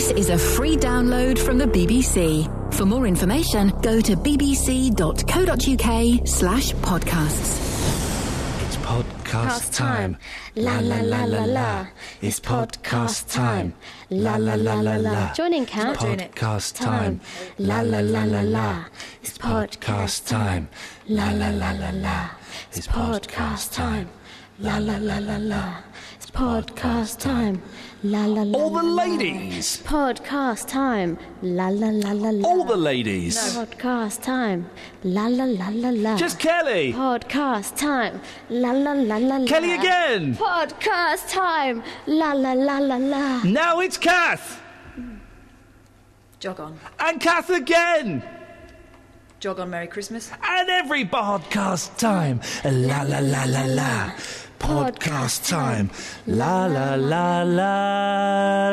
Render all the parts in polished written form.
This is a free download from the BBC. For more information, go to bbc.co.uk/podcasts. It's podcast time. La la la la la. It's podcast time. La la la la la. Join in, Kat. Podcast time. La la la la la. It's podcast time. La la la la la. It's podcast time. La la la la la. It's podcast time. La la la. All the ladies. Podcast time. La la la la la. All the ladies. Podcast time. La la la la la. Just Kelly. Podcast time. La la la la la. Kelly again. Podcast time. La la la la la. Now it's Kath. Jog on. And Kath again. Jog on, Merry Christmas. And every podcast time. La la la la la. Podcast time. La la la la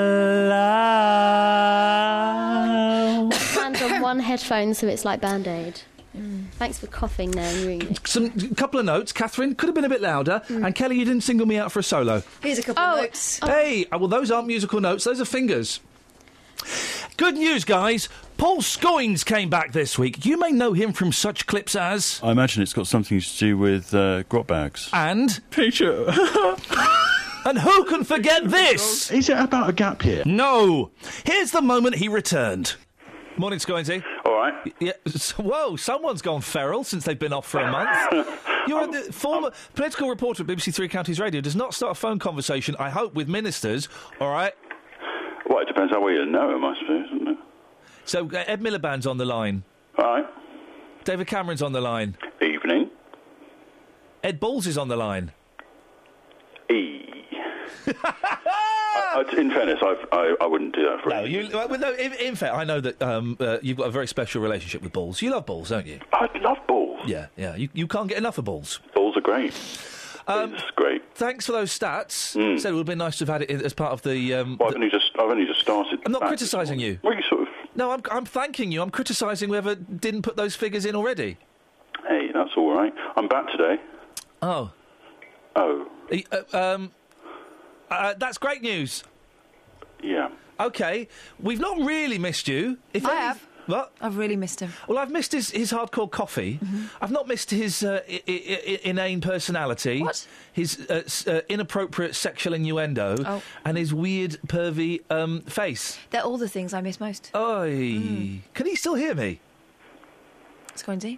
la. Hands on one headphone so it's like Band-Aid. Thanks for coughing there and ringing. Some couple of notes. Catherine, could have been a bit louder. And Kelly, you didn't single me out for a solo. Here's a couple of notes. Hey, well, those aren't musical notes. Those are fingers. Good news, guys. Paul Scoins came back this week. You may know him from such clips as... I imagine it's got something to do with grot bags. And... Peter. And who can forget this? Is it about a gap year? No. Here's the moment he returned. Morning, Scoinsy. All right. Yeah. Whoa, someone's gone feral since they've been off for a month. You're the former political reporter at BBC Three Counties Radio. Does not start a phone conversation, I hope, with ministers, all right? Well, it depends how well you know him, I suppose, doesn't it? So, Ed Miliband's on the line. All right. David Cameron's on the line. Evening. Ed Balls is on the line. In fairness, I wouldn't do that for him. In fact, I know that you've got a very special relationship with Balls. You love Balls, don't you? I love balls. Yeah. You can't get enough of Balls. Balls are great. It's great. Thanks for those stats. Said it would have been nice to have had it as part of the... Well, I've only just started. I'm not criticising you. Well, you sort of... No, I'm thanking you. I'm criticising whoever didn't put those figures in already. Hey, that's all right. I'm back today. Oh. Oh. That's great news. Yeah. OK. We've not really missed you. I have. What? I've really missed him. Well, I've missed his hardcore coffee. I've not missed his inane personality. What? His inappropriate sexual innuendo. Oh. And his weird, pervy face. They're all the things I miss most. Oi. Can he still hear me? Scoinsy?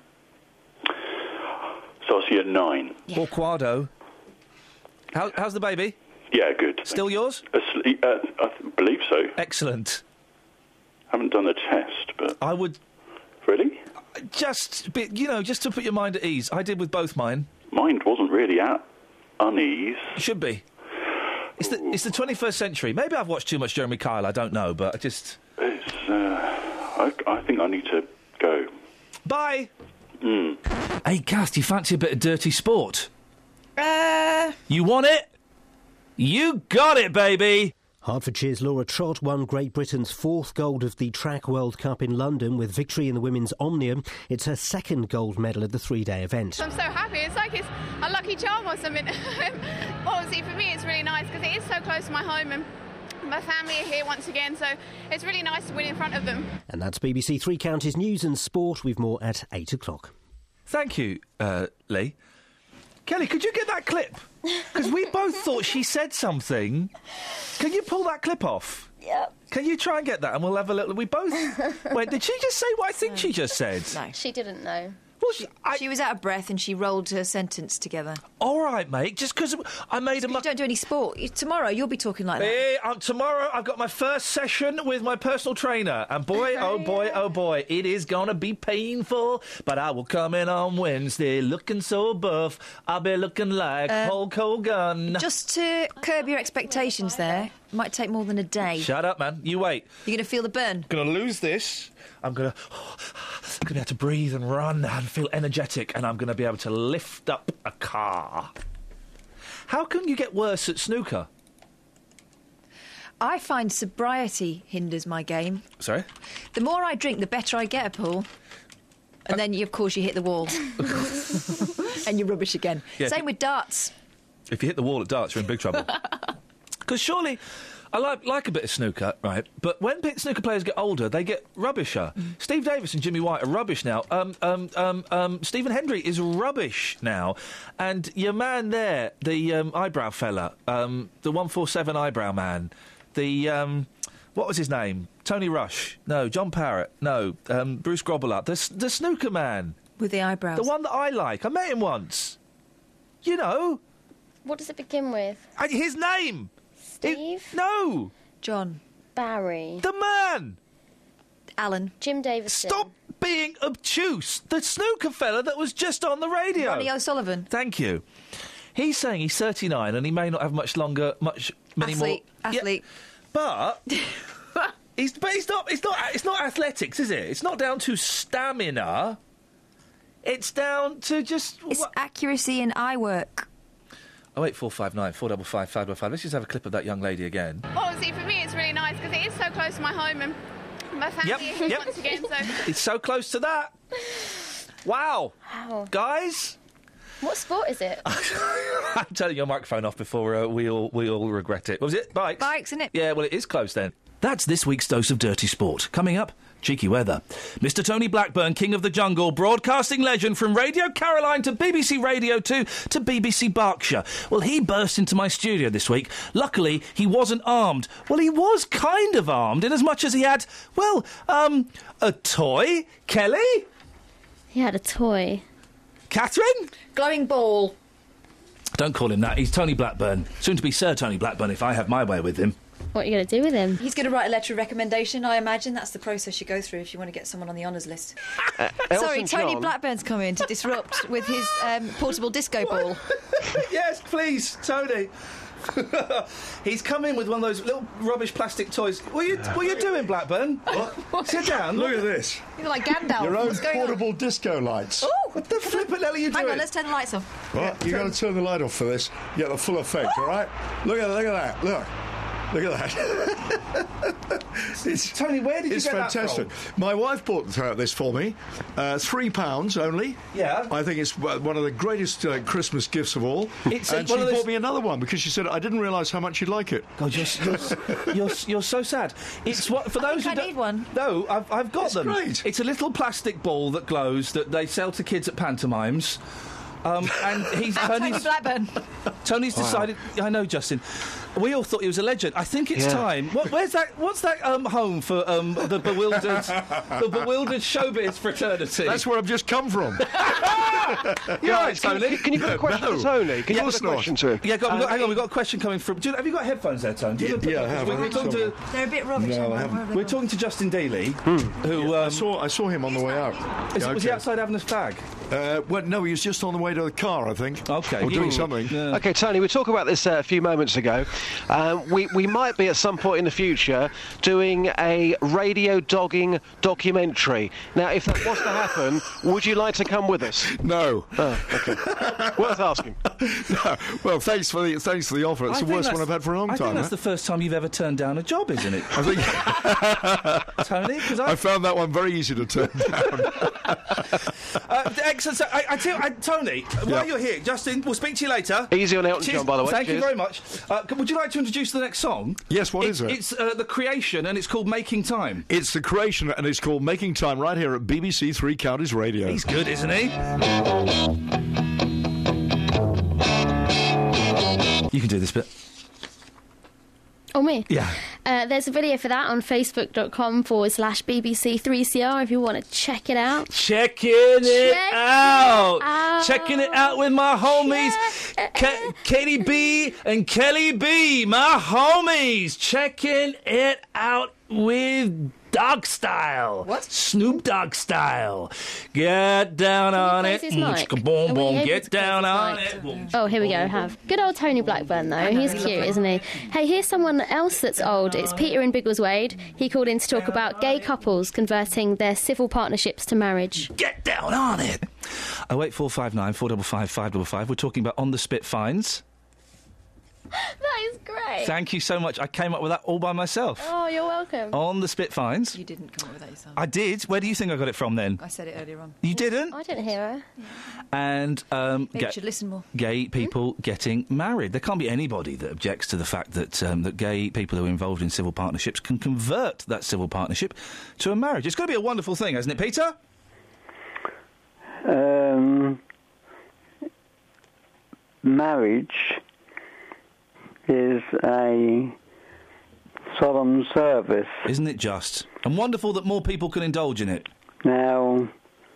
So I'll see you at 9. Yeah. Or Quado. How's the baby? Yeah, good. Still yours? Asleep, I believe so. Excellent. Haven't done the test, but... I would... Really? Just to put your mind at ease. I did with both mine. Mine wasn't really at unease. Should be. It's the 21st century. Maybe I've watched too much Jeremy Kyle, I don't know, but I just... It's, I think I need to go. Bye! Hey, Cass, do you fancy a bit of dirty sport? You want it? You got it, baby! Hertfordshire's Laura Trott won Great Britain's 4th gold of the Track World Cup in London with victory in the women's Omnium. It's her 2nd gold medal at the 3-day event. I'm so happy. It's like it's a lucky charm or something. Obviously, for me, it's really nice because it is so close to my home and my family are here once again, so it's really nice to win in front of them. And that's BBC Three Counties News and Sport with more at 8 o'clock. Thank you, Lee. Kelly, could you get that clip? Because we both thought she said something. Can you pull that clip off? Yep. Can you try and get that and we'll have a little... We both... Wait, did she just say what I think she just said? No. She didn't know. Well, She was out of breath and she rolled her sentence together. All right, mate, just because I made a... You don't do any sport. Tomorrow you'll be talking like that. Tomorrow I've got my first session with my personal trainer. And boy, oh boy, it is going to be painful. But I will come in on Wednesday looking so buff. I'll be looking like Hulk Hogan. Just to curb your expectations there, it might take more than a day. Shut up, man. You wait. You're going to feel the burn. Going to lose this. I'm going to be able to breathe and run and feel energetic, and I'm going to be able to lift up a car. How can you get worse at snooker? I find sobriety hinders my game. Sorry? The more I drink, the better I get, Paul. And then, of course, you hit the wall. And you're rubbish again. Yeah. Same with darts. If you hit the wall at darts, you're in big trouble. Because surely... I like a bit of snooker, right? But when snooker players get older, they get rubbisher. Steve Davis and Jimmy White are rubbish now. Stephen Hendry is rubbish now. And your man there, the eyebrow fella, the 147 eyebrow man, the... what was his name? Tony Rush. No, John Parrott. No, Bruce Grobbelaar. The snooker man. With the eyebrows. The one that I like. I met him once. You know. What does it begin with? His name. Steve? No. John. Barry. The man. Alan. Jim Davison. Stop being obtuse. The snooker fella that was just on the radio. Ronnie O'Sullivan. Thank you. He's saying he's 39 and he may not have many more. Athlete. Yeah, but it's not athletics, is it? It's not down to stamina. It's down to just... It's accuracy in eye work. 08459 455 555. Let's just have a clip of that young lady again. Obviously, for me, it's really nice because it is so close to my home and my family here once again. So it's so close to that. Wow. Guys? What sport is it? I'm turning your microphone off before we all regret it. What was it? Bikes? Bikes, isn't it? Yeah, well, it is close then. That's this week's Dose of Dirty Sport. Coming up, cheeky weather. Mr. Tony Blackburn, King of the Jungle, broadcasting legend from Radio Caroline to BBC Radio 2 to BBC Berkshire. Well, he burst into my studio this week. Luckily, he wasn't armed. Well, he was kind of armed in as much as he had, a toy. Kelly? He had a toy. Catherine? Glowing ball. Don't call him that. He's Tony Blackburn. Soon to be Sir Tony Blackburn if I have my way with him. What are you going to do with him? He's going to write a letter of recommendation, I imagine. That's the process you go through if you want to get someone on the honours list. Sorry, Tony Blackburn's come in to disrupt with his portable disco ball. Yes, please, Tony. He's come in with one of those little rubbish plastic toys. What are you doing, Blackburn? What? Sit down. Look at this. You're like Gandalf. Your own What's going portable disco lights. Ooh. What the flippin' hell are you doing? Hang on, let's turn the lights off. Right, you got to turn the light off for this. You get the full effect, all right? Look at that. Look at that. Tony, where did you get fantastic. that from? My wife bought this for me. £3 only. Yeah. I think it's one of the greatest Christmas gifts of all. And she bought me another one because she said, I didn't realise how much you'd like it. God, you're so sad. It's what for those who I need one. No, I've got them. Great. It's a little plastic ball that glows that they sell to kids at pantomimes. And Tony Blackburn. Tony's decided. I know, Justin. We all thought he was a legend. I think it's time. Where's that? What's that home for the bewildered showbiz fraternity? That's where I've just come from. You're right, Tony. Can you put a question to Tony? Can you put a question to him? Yeah, hang on. We've got a question coming from. Have you got headphones there, Tony? Yeah, I have. They're a bit rubbish. No, I haven't. We're talking to Justin Daly, who I saw him on the way out. Was he outside having a fag? Well, no, he was just on the way to the car, I think. Okay. Or doing something. Yeah. OK, Tony, we talked about this a few moments ago. We might be at some point in the future doing a radio dogging documentary. Now, if that was to happen, would you like to come with us? No. Oh, OK. Worth asking. No. Well, thanks for the offer. It's the worst one I've had for a long time. I think that's the first time you've ever turned down a job, isn't it? I think Tony, because I found that one very easy to turn down. Excellent. So, Tony, while you're here, Justin, we'll speak to you later. Easy on Elton John, by the way. Thank you very much. Would you like to introduce the next song? Yes, what is it? It's The Creation, and it's called Making Time. It's The Creation, and it's called Making Time right here at BBC Three Counties Radio. He's good, isn't he? You can do this bit. Oh, me? Yeah. There's a video for that on facebook.com/BBC3CR if you want to check it out. Checking it out. Checking it out with my homies. Katie B and Kelly B, my homies. Checking it out with Dog Style. What? Snoop Dogg Style. Get down on it. Boom, boom. Get down on it. Oh, here we go. Good old Tony Blackburn, though. He's cute, isn't he? Hey, here's someone else that's old. It's Peter in Biggleswade. He called in to talk about gay couples converting their civil partnerships to marriage. Get down on it. 08459 455 555. We're talking about on the spit fines. That is great. Thank you so much. I came up with that all by myself. Oh, you're welcome. On the Spitfires. You didn't come up with that yourself. I did. Where do you think I got it from then? I said it earlier on. You didn't? I didn't hear her. And Maybe you should listen more. Gay people getting married. There can't be anybody that objects to the fact that that gay people who are involved in civil partnerships can convert that civil partnership to a marriage. It's got to be a wonderful thing, hasn't it, Peter? Marriage is a solemn service. Isn't it just? And wonderful that more people can indulge in it. Now,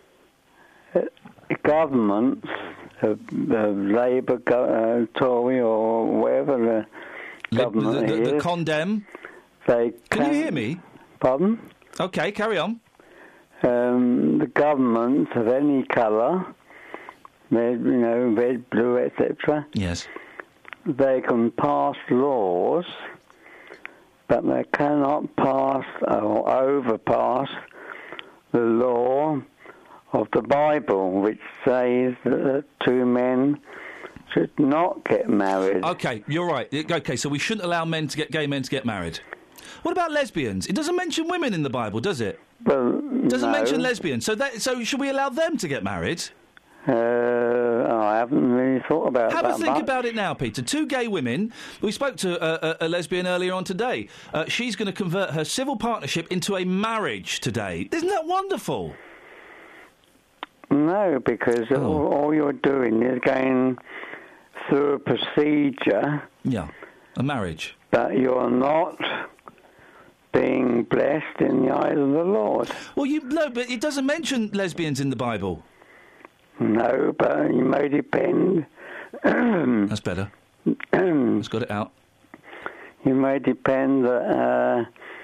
governments, Labour, Tory, or whatever the government is... The condemn... Can you hear me? Pardon? OK, carry on. The governments of any colour, red, blue, etc. Yes. They can pass laws, but they cannot pass or overpass the law of the Bible, which says that two men should not get married. OK, you're right. OK, so we shouldn't allow gay men to get married. What about lesbians? It doesn't mention women in the Bible, does it? Well, doesn't mention lesbians. So should we allow them to get married? I haven't really thought about that. Have a think about it now, Peter. Two gay women. We spoke to a lesbian earlier on today. She's going to convert her civil partnership into a marriage today. Isn't that wonderful? No, because all you're doing is going through a procedure. Yeah, a marriage. But you're not being blessed in the eyes of the Lord. Well, but it doesn't mention lesbians in the Bible. No, but you may depend. That's better. Let's got it out. You may depend that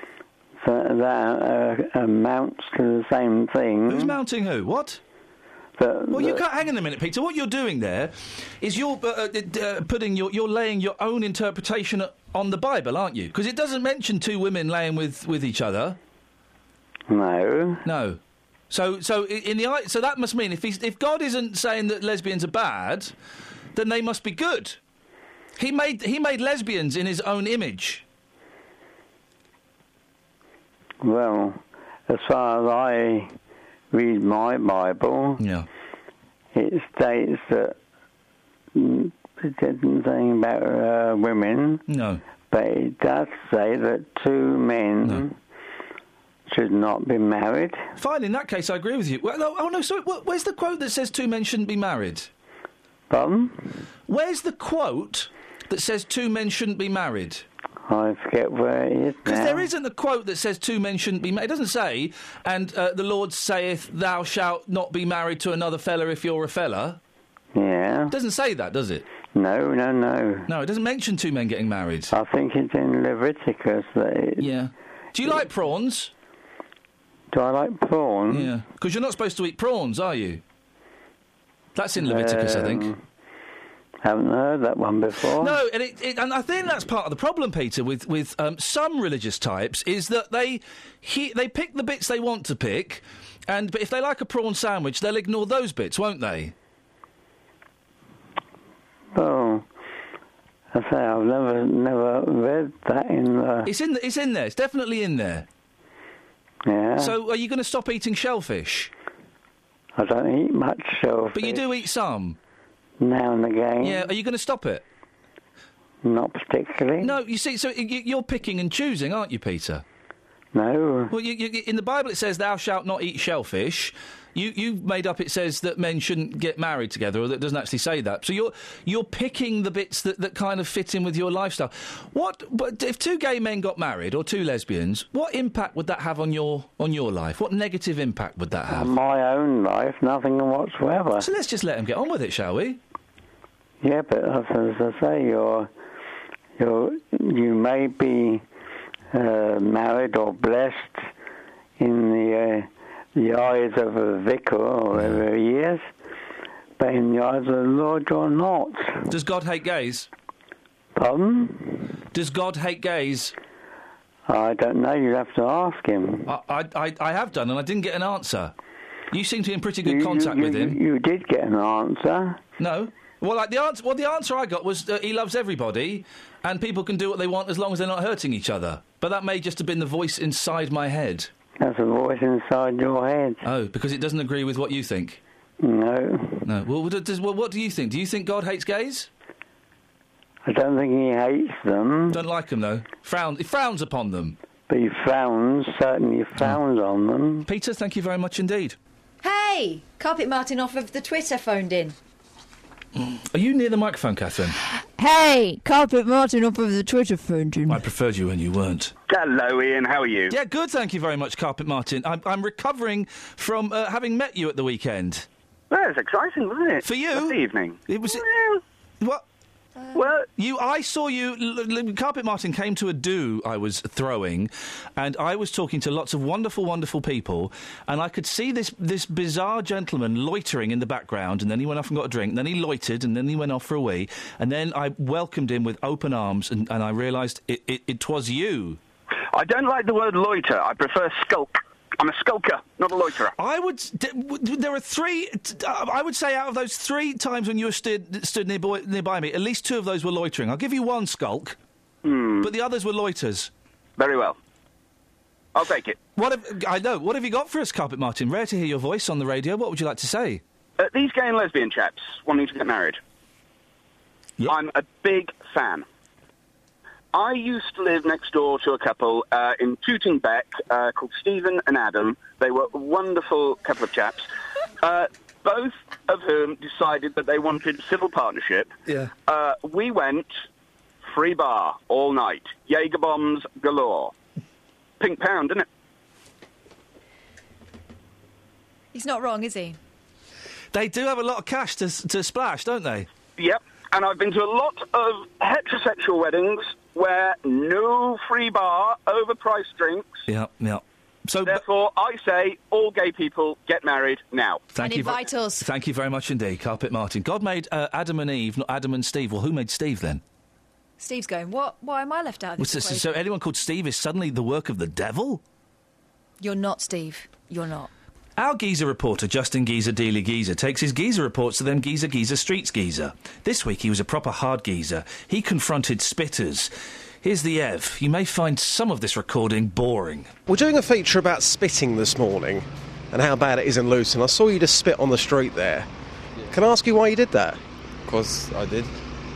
amounts to the same thing. Who's mounting who? What? You can't. Hang on a minute, Peter. What you're doing there is you're you're laying your own interpretation on the Bible, aren't you? Because it doesn't mention two women laying with each other. No. No. So that must mean if God isn't saying that lesbians are bad, then they must be good. He made lesbians in His own image. Well, as far as I read my Bible, it states that it didn't say about women. No. But it does say that two men should not be married. Fine, in that case, I agree with you. Sorry, where's the quote that says two men shouldn't be married? Pardon? Where's the quote that says two men shouldn't be married? I forget where it is Because there isn't a quote that says two men shouldn't be married. It doesn't say, and the Lord saith, thou shalt not be married to another fella if you're a fella. Yeah. It doesn't say that, does it? No. No, it doesn't mention two men getting married. I think it's in Leviticus that Yeah. Do you like prawns? Do I like prawns? Yeah. Because you're not supposed to eat prawns, are you? That's in Leviticus, I think. Haven't heard that one before. No, and I think that's part of the problem, Peter, with some religious types, is that they pick the bits they want to pick, but if they like a prawn sandwich, they'll ignore those bits, won't they? Oh, I say I've never read that in the... It's in there. It's definitely in there. Yeah. So are you going to stop eating shellfish? I don't eat much shellfish. But you do eat some? Now and again. Yeah, are you going to stop it? Not particularly. No, you see, so you're picking and choosing, aren't you, Peter? No. Well, in the Bible it says, thou shalt not eat shellfish. You've made up it says that men shouldn't get married together, or that doesn't actually say that. So you're picking the bits that kind of fit in with your lifestyle. But if two gay men got married, or two lesbians, what impact would that have on your life? What negative impact would that have? On my own life, nothing whatsoever. So let's just let them get on with it, shall we? Yeah, but as I say, you may be married or blessed in the eyes of a vicar or whatever he is, but in the eyes of the Lord you're not. Does God hate gays? Pardon? Does God hate gays? I don't know, you'll have to ask him. I have done, and I didn't get an answer. You seem to be in pretty good contact with him. You did get an answer. No. Well, the answer I got was he loves everybody, and people can do what they want as long as they're not hurting each other. But that may just have been the voice inside my head. That's a voice inside your head. Oh, because it doesn't agree with what you think? No. No. Well, what do you think? Do you think God hates gays? I don't think he hates them. Don't like them, though. He frowns upon them. But he certainly frowns on them. Peter, thank you very much indeed. Hey! Carpet Martin off of the Twitter phoned in. Are you near the microphone, Catherine? Hey! Carpet Martin off of the Twitter phoned in. I preferred you when you weren't. Hello, Ian. How are you? Yeah, good, thank you very much, Carpet Martin. I'm recovering from having met you at the weekend. Well, it was exciting, wasn't it? For you? This evening. It was... What? Well, I saw you. Carpet Martin came to a do I was throwing, and I was talking to lots of wonderful, wonderful people, and I could see this bizarre gentleman loitering in the background, and then he went off and got a drink, and then he loitered, and then he went off for a wee, and then I welcomed him with open arms, and I realised it was you. I don't like the word loiter. I prefer skulk. I'm a skulker, not a loiterer. There are three. I would say out of those 3 times when you were stood nearby me, at least 2 of those were loitering. I'll give you 1 skulk, but the others were loiters. Very well. I'll take it. What have you got for us, Carpet Martin? Rare to hear your voice on the radio. What would you like to say? These gay and lesbian chaps wanting to get married. Yep. I'm a big fan. I used to live next door to a couple in Tooting Bec called Stephen and Adam. They were a wonderful couple of chaps, both of whom decided that they wanted civil partnership. Yeah. We went free bar all night. Jaeger bombs galore. Pink pound, isn't it? He's not wrong, is he? They do have a lot of cash to splash, don't they? Yep. And I've been to a lot of heterosexual weddings where no free bar, overpriced drinks. Yeah. So, therefore, I say all gay people get married now. Invite us. Thank you very much indeed, Carpet Martin. God made Adam and Eve, not Adam and Steve. Well, who made Steve then? Steve's going, what? Why am I left out of this equation? So anyone called Steve is suddenly the work of the devil? You're not, Steve. You're not. Our geezer reporter, Justin Geezer Dealey Geezer, takes his geezer reports to them Geezer Streets geezer. This week he was a proper hard geezer. He confronted spitters. Here's the Ev. You may find some of this recording boring. We're doing a feature about spitting this morning and how bad it is in Luton. I saw you just spit on the street there. Can I ask you why you did that? Because I did.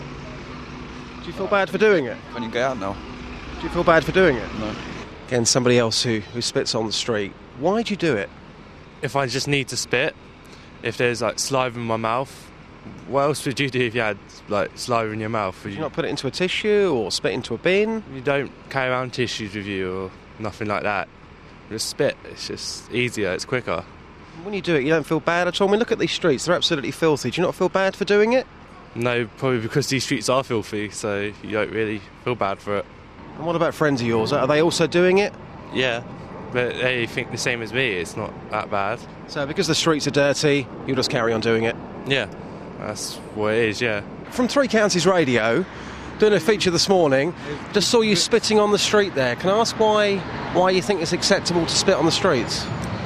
Do you feel bad for doing it? When you get out now. Do you feel bad for doing it? No. Again, somebody else who spits on the street. Why'd you do it? If I just need to spit, if there's saliva in my mouth, what else would you do if you had saliva in your mouth? Would you not put it into a tissue or spit into a bin? You don't carry around tissues with you or nothing like that. You just spit. It's just easier. It's quicker. When you do it, you don't feel bad at all. I mean, look at these streets. They're absolutely filthy. Do you not feel bad for doing it? No, probably because these streets are filthy, so you don't really feel bad for it. And what about friends of yours? Are they also doing it? Yeah. But they think the same as me, it's not that bad. So because the streets are dirty, you'll just carry on doing it? Yeah, that's what it is, yeah. From Three Counties Radio, doing a feature this morning, just saw you spitting on the street there. Can I ask why you think it's acceptable to spit on the streets?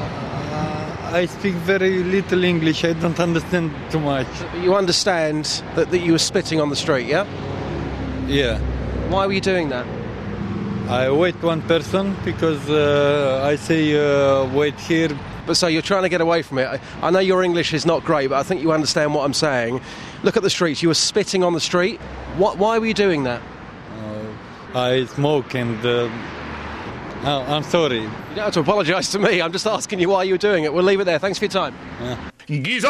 I speak very little English, I don't understand too much. But you understand that you were spitting on the street, yeah? Yeah. Why were you doing that? I wait one person because I say wait here. But so you're trying to get away from it. I know your English is not great, but I think you understand what I'm saying. Look at the streets. You were spitting on the street. Why were you doing that? I smoke and... I'm sorry. You don't have to apologise to me. I'm just asking you why you were doing it. We'll leave it there. Thanks for your time. Geezer!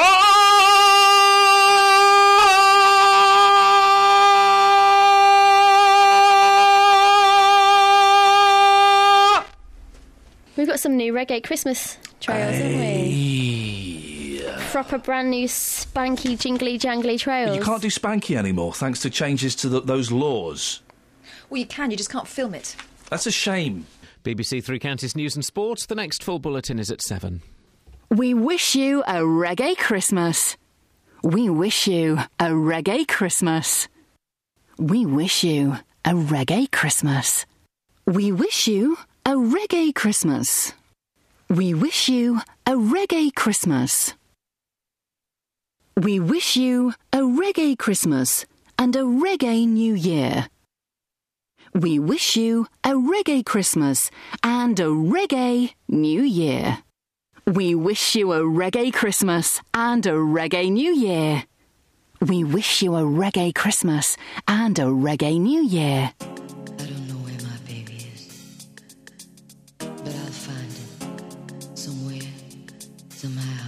We've got some new reggae Christmas trails, haven't we? Proper brand new spanky, jingly, jangly trails. You can't do spanky anymore thanks to changes to those laws. Well, you can, you just can't film it. That's a shame. BBC Three Counties News and Sport. The next full bulletin is at 7. We wish you a reggae Christmas. We wish you a reggae Christmas. We wish you a reggae Christmas. We wish you a reggae Christmas. We wish you a reggae Christmas. We wish you a reggae Christmas and a reggae New Year. We wish you a reggae Christmas and a reggae New Year. We wish you a reggae Christmas and a reggae New Year. We wish you a reggae Christmas and a reggae New Year. I don't know where my baby is, but I'll find him somewhere, somehow.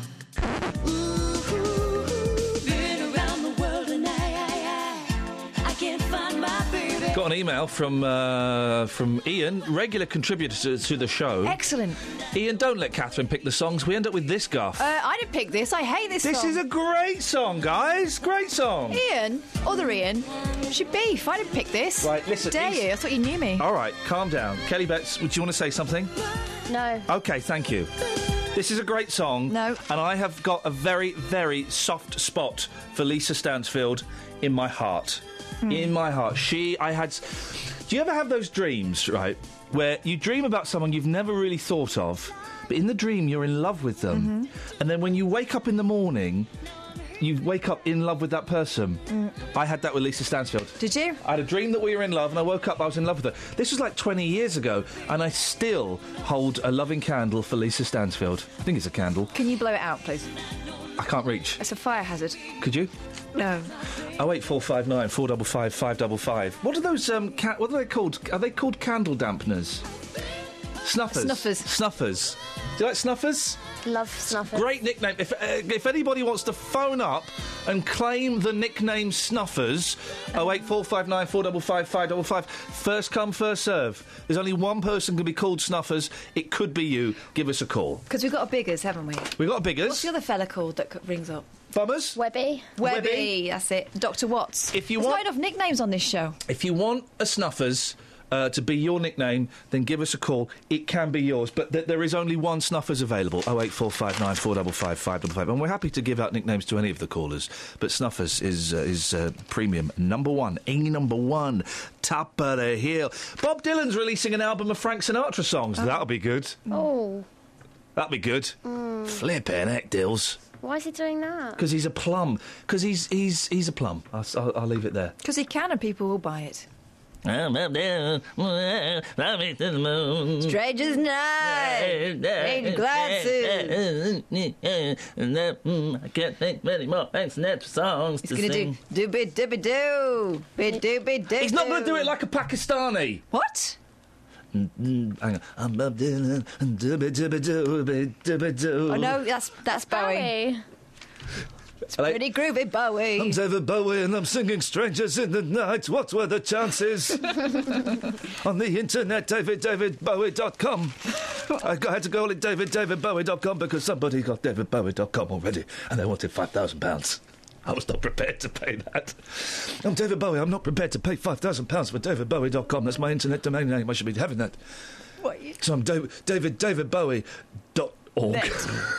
Been around the world and I can't find my baby. Got an email from Ian, regular contributor to the show. Excellent. Ian, don't let Catherine pick the songs. We end up with this guff. I didn't pick this. I hate this song. This is a great song, guys. Great song. Ian, other Ian, should beef. I didn't pick this. Right, listen. Dare you? I thought you knew me. All right, calm down. Kelly Betts, would you want to say something? No. OK, thank you. This is a great song. No. And I have got a very, very soft spot for Lisa Stansfield in my heart. In my heart. Do you ever have those dreams, right, where you dream about someone you've never really thought of, but in the dream you're in love with them, and then when you wake up in the morning, you wake up in love with that person? I had that with Lisa Stansfield. Did you? I had a dream that we were in love, and I woke up, I was in love with her. This was like 20 years ago, and I still hold a loving candle for Lisa Stansfield. I think it's a candle. Can you blow it out, please? I can't reach. It's a fire hazard. Could you? No. 08459 455 555. What are those, what are they called? Are they called candle dampeners? Snuffers. Snuffers. Do you like snuffers? Love snuffers. Great nickname. If anybody wants to phone up and claim the nickname Snuffers, 08459 455 555. First come, first serve. There's only one person can be called Snuffers. It could be you. Give us a call. Because we've got a Biggers, haven't we? We've got a Biggers. What's the other fella called that rings up? Bummers? Webby. Webby, that's it. Dr. Watts. If you There's want not enough nicknames on this show. If you want a Snuffers to be your nickname, then give us a call. It can be yours, but there is only one Snuffers available. 08459 455 555. And we're happy to give out nicknames to any of the callers, but Snuffers is premium. Number one, top of the hill. Bob Dylan's releasing an album of Frank Sinatra songs. That'll be good. Oh. That'll be good. Flippin' heck, Dills. Why is he doing that? Because he's a plum. Because he's a plum. I'll leave it there. Because he can and people will buy it. I'm up there, fly me to the moon. Stranger's night, faded glasses. I can't think many more Frank Sinatra songs to sing. He's going to do dooby-dooby-doo, bid-dooby-doo. He's not going to do it like a Pakistani. What? Hang on. I'm Bob Dylan, dooby-dooby-dooby-dooby-doo. Oh, no, that's Bowie. It's pretty groovy, Bowie. I'm David Bowie and I'm singing Strangers in the Night. What were the chances? On the internet, davidbowie.com. I had to go at davidbowie.com because somebody got davidbowie.com already and they wanted £5,000. I was not prepared to pay that. I'm David Bowie. I'm not prepared to pay £5,000 for davidbowie.com. That's my internet domain name. I should be having that. What? So I'm davidbowie.org.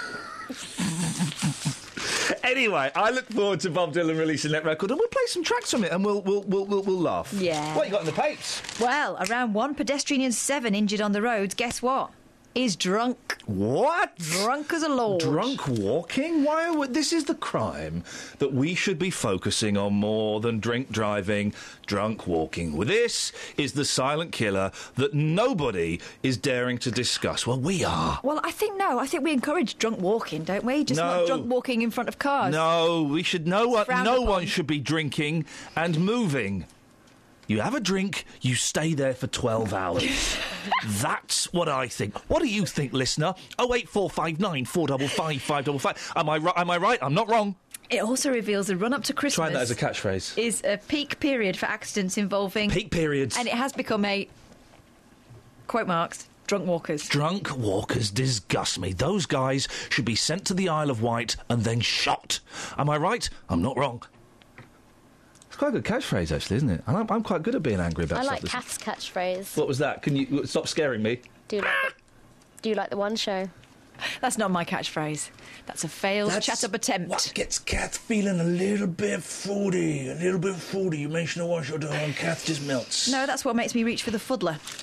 Anyway, I look forward to Bob Dylan releasing that record, and we'll play some tracks from it, and we'll laugh. Yeah. What you got in the papes? Well, around 1 pedestrian in 7 injured on the roads. Guess what? Is drunk. What? Drunk as a lord. Drunk walking? This is the crime that we should be focusing on more than drink driving, drunk walking. Well, this is the silent killer that nobody is daring to discuss. Well, we are. Well, I think we encourage drunk walking, don't we? Just not drunk walking in front of cars. No, we should. No one should be drinking and moving. You have a drink, you stay there for 12 hours. That's what I think. What do you think, listener? 08459 455 555. Am I right? I'm not wrong. It also reveals the run-up to Christmas... Try that as a catchphrase. ...is a peak period for accidents involving... Peak periods. And it has become a... quote marks... drunk walkers. Drunk walkers disgust me. Those guys should be sent to the Isle of Wight and then shot. Am I right? I'm not wrong. It's quite a good catchphrase, actually, isn't it? And I'm quite good at being angry about stuff. I like Kath's catchphrase. What was that? Can you stop scaring me? Do you like the One Show? That's not my catchphrase. That's a failed chat-up attempt. What gets Kath feeling a little bit fruity? You mention the One Show, and Kath just melts. No, that's what makes me reach for the fuddler.